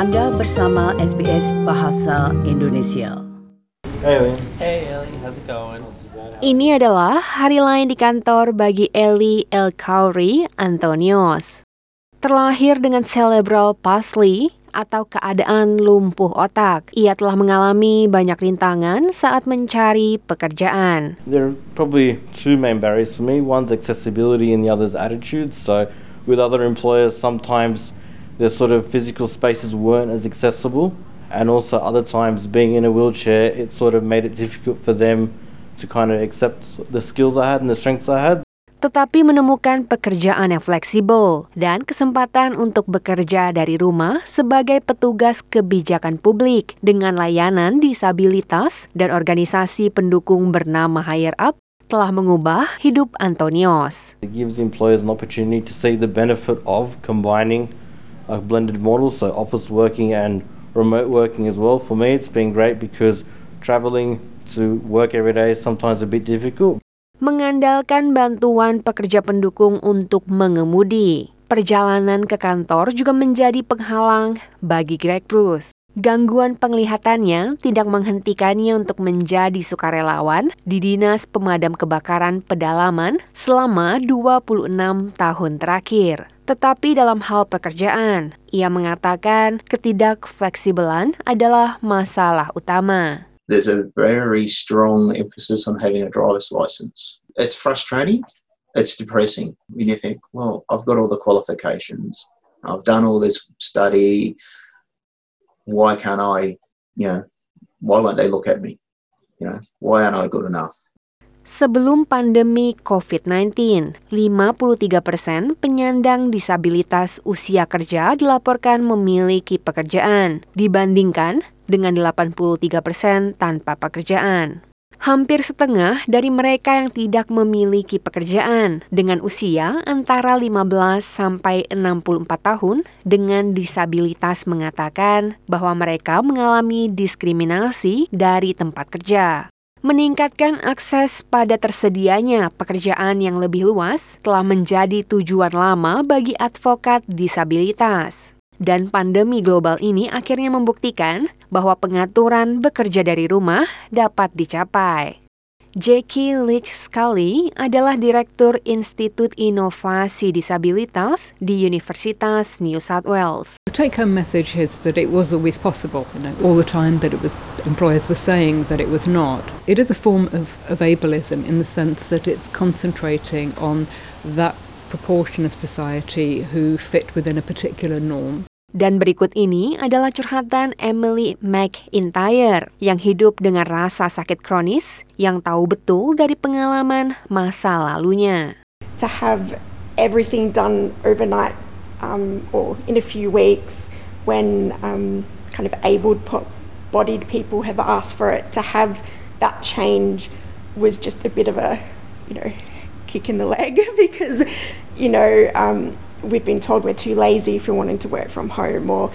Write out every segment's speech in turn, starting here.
Anda bersama SBS Bahasa Indonesia. Hey, Ellie. Hey Ellie, how's it going? Ini adalah hari lain di kantor bagi Ellie El-Khoury Antonios. Terlahir dengan cerebral palsy atau keadaan lumpuh otak, ia telah mengalami banyak rintangan saat mencari pekerjaan. There are probably two main barriers for me. One's accessibility and the other's attitude. So with other employers, sometimes their sort of physical spaces weren't as accessible. And also other times being in a wheelchair, it sort of made it difficult for them to kind of accept the skills I had and the strengths I had. Tetapi menemukan pekerjaan yang fleksibel dan kesempatan untuk bekerja dari rumah sebagai petugas kebijakan publik dengan layanan disabilitas dan organisasi pendukung bernama Higher Up telah mengubah hidup Antonios. It gives employers an opportunity to see the benefit of combining a blended model, so office working and remote working as well. For me, it's been great because traveling to work every day is sometimes a bit difficult. Mengandalkan bantuan pekerja pendukung untuk mengemudi, perjalanan ke kantor juga menjadi penghalang bagi Greg Bruce. Gangguan penglihatannya tidak menghentikannya untuk menjadi sukarelawan di Dinas Pemadam Kebakaran Pedalaman selama 26 tahun terakhir. Tetapi dalam hal pekerjaan, ia mengatakan ketidakfleksibelan adalah masalah utama. There's a very strong emphasis on having a driver's license. It's frustrating. It's depressing. When you think, well, I've got all the qualifications. I've done all this study. Why can't I, why won't they look at me? Why aren't I good enough? Sebelum pandemi COVID-19, 53% penyandang disabilitas usia kerja dilaporkan memiliki pekerjaan, dibandingkan dengan 83% tanpa pekerjaan. Hampir setengah dari mereka yang tidak memiliki pekerjaan dengan usia antara 15 sampai 64 tahun dengan disabilitas mengatakan bahwa mereka mengalami diskriminasi dari tempat kerja. Meningkatkan akses pada tersedianya pekerjaan yang lebih luas telah menjadi tujuan lama bagi advokat disabilitas. Dan pandemi global ini akhirnya membuktikan bahwa pengaturan bekerja dari rumah dapat dicapai. Jackie Leach-Scully adalah Direktur Institut Inovasi Disabilitas di Universitas New South Wales. The take-home message is that it was always possible. All the time that employers were saying that it was not. It is a form of ableism in the sense that it's concentrating on that proportion of society who fit within a particular norm. Dan berikut ini adalah curhatan Emily McIntyre yang hidup dengan rasa sakit kronis yang tahu betul dari pengalaman masa lalunya. To have everything done overnight or in a few weeks when kind of able-bodied people have asked for it, to have that change was just a bit of a, kick in the leg because, we've been told we're too lazy if we're wanting to work from home, or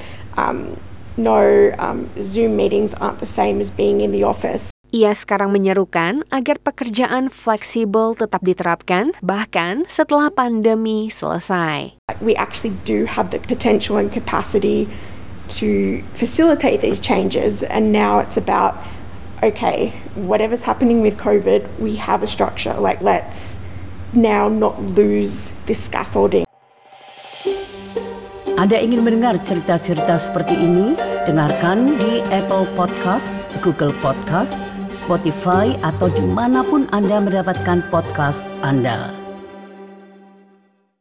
Zoom meetings aren't the same as being in the office. Ia sekarang menyerukan agar pekerjaan fleksibel tetap diterapkan bahkan setelah pandemi selesai. We actually do have the potential and capacity to facilitate these changes, and now it's about, okay, whatever's happening with COVID, we have a structure, let's now not lose this scaffolding. Anda ingin mendengar cerita-cerita seperti ini? Dengarkan di Apple Podcast, Google Podcast, Spotify, atau dimanapun Anda mendapatkan podcast Anda.